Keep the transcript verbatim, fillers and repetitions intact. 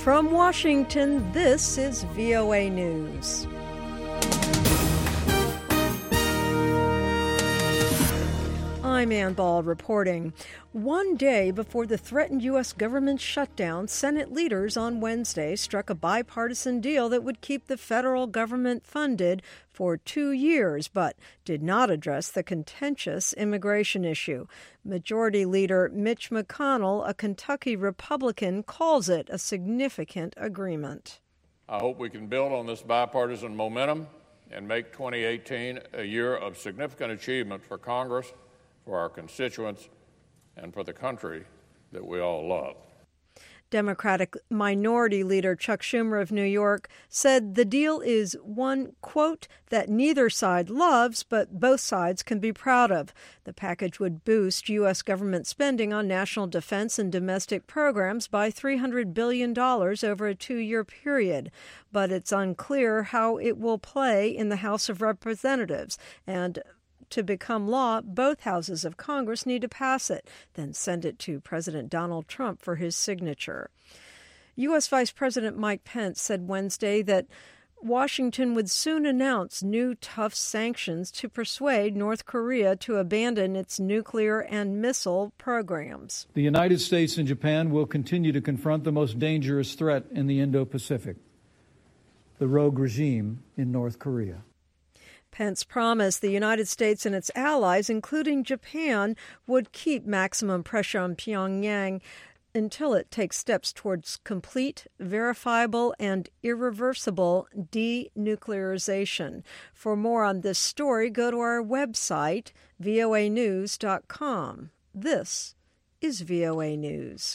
From Washington, this is V O A News. I'm Ann Bald reporting. One day before the threatened U S government shutdown, Senate leaders on Wednesday struck a bipartisan deal that would keep the federal government funded for two years, but did not address the contentious immigration issue. Majority Leader Mitch McConnell, a Kentucky Republican, calls it a significant agreement. I hope we can build on this bipartisan momentum and make twenty eighteen a year of significant achievement for Congress, for our constituents, and for the country that we all love. Democratic Minority Leader Chuck Schumer of New York said the deal is one, quote, that neither side loves, but both sides can be proud of. The package would boost U S government spending on national defense and domestic programs by three hundred billion dollars over a two-year period. But it's unclear how it will play in the House of Representatives, and to become law, both houses of Congress need to pass it, then send it to President Donald Trump for his signature. U S. Vice President Mike Pence said Wednesday that Washington would soon announce new tough sanctions to persuade North Korea to abandon its nuclear and missile programs. The United States and Japan will continue to confront the most dangerous threat in the Indo-Pacific, the rogue regime in North Korea. Pence promised the United States and its allies, including Japan, would keep maximum pressure on Pyongyang until it takes steps towards complete, verifiable, and irreversible denuclearization. For more on this story, go to our website, V O A news dot com. This is V O A News.